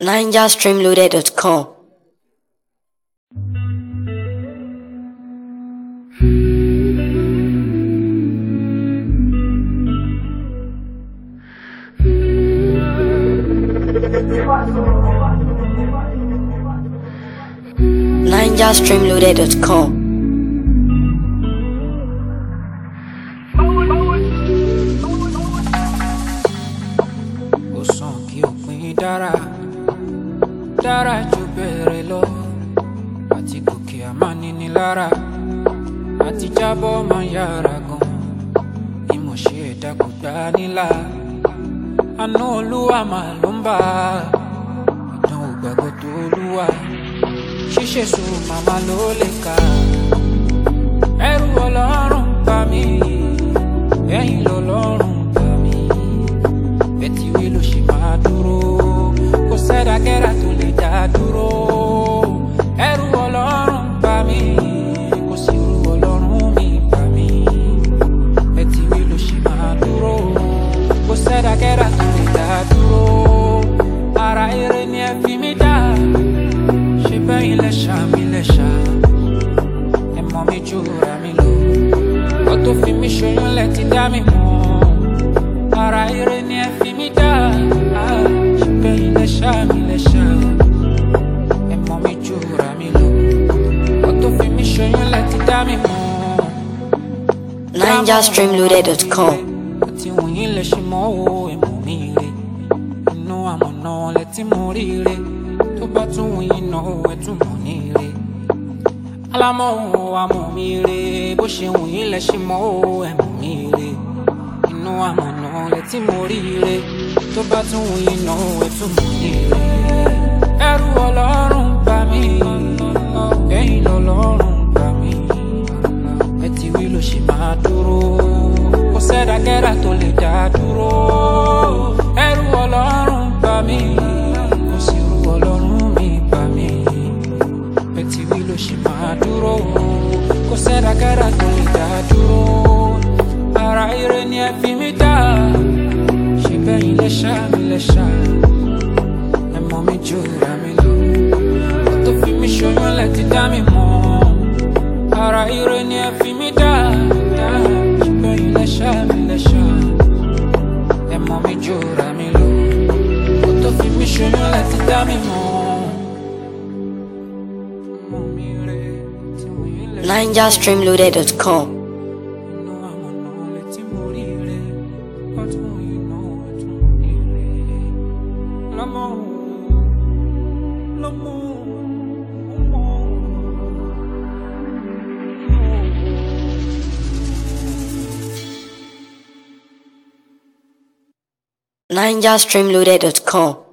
NigerStreamloaded.com. NigerStreamloaded.com. Ó sàn kí òpin dára jù bẹ̀rẹ̀ lọ, àti gòkè àmánini lára, àti jábọ́ máa yára gan. Ìmọ̀ṣe ẹ̀dá kò gbà nílà, àánú Olúwa máa ló ń bá ìdánwò gbàgbọ́ tó Olúwa. Ṣíṣe sùn màmá ló lè kà, ẹrù Ọlọ́run bá mi, ẹ̀yìn lọ́lọ́run bá mi. Bẹ́tí wí ló ṣe máa dúró, kò sẹ́dákẹ́dá tó lè dá dúró. Ẹrù Ọlọ́run bá mi, kò sí irú Ọlọ́run mi bá mi. Bẹ́tí wí ló ṣe máa dúró, kò sẹ́dákẹ́dá tó lè dá dúró. Ara eré ni ẹ fi mí dá, ṣe bẹ́yìn lẹ́ṣà mi lẹ́ṣà. Ẹ mọ̀ mi jura mi lọ, ó tó fi mí ṣoyún lẹ́ ti dá mi mọ̀. Ara eré ni ẹ fi mí dá, ṣe bẹ́yìn lẹ́ṣà mi lẹ́ṣà. Ẹ mọ̀ mi jura mi lọ, ó tó fi mí ṣoyún lẹ́ ti dá mi mọ̀. NigerStreamloaded.com. Àti wọ̀nyí lẹ ṣe mọ́ o, ẹ mọ̀ mi re. Inú àmọ̀nà lẹ tí mo rí re, tó bá tún wọ̀nyí náà ẹ tún mọ̀ ní re. Alámọ̀ o, àmọ̀ mi re, bó ṣe wọ̀nyí lẹ ṣe mọ́ o, ẹ mọ̀ mi re. Inú àmọ̀nà lẹ tí mo rí re, tó bá tún wọ̀nyí náà ẹ tún mọ̀ ní re. Ẹrù Ọlọ́run bá mi, ẹ̀yìn lọ́lọ́run bá mi. Ẹ ti wí ló ṣe máa dúró, kò sẹ́dákẹ́dá tó lè dá dúró. Ẹrù Ọlọ́run bá mi, kò sí irú Ọlọ́run mi bá mi. Ẹ ti wí ló ṣe máa dúró, kò sẹ́dákẹ́dá tó lè dá dúró. Ara eré ni ẹ fi mí dá, ṣe bẹ́yìn lẹ́ṣà mi lẹ́ṣà. Ẹ mọ̀ mi jura mi lọ, ó tó fi mí ṣoyún lẹ́ ti dá mi mọ̀. Ara eré ni ẹ fi mí dá, ṣe bẹ́yìn lẹ́ṣà mi lẹ́ṣà. Ẹ mọ̀ mi jura mi lọ, ó tó fi mí ṣoyún lẹ́ ti dá mi mọ̀. NigerStreamloaded.com. NigerStreamloaded.com.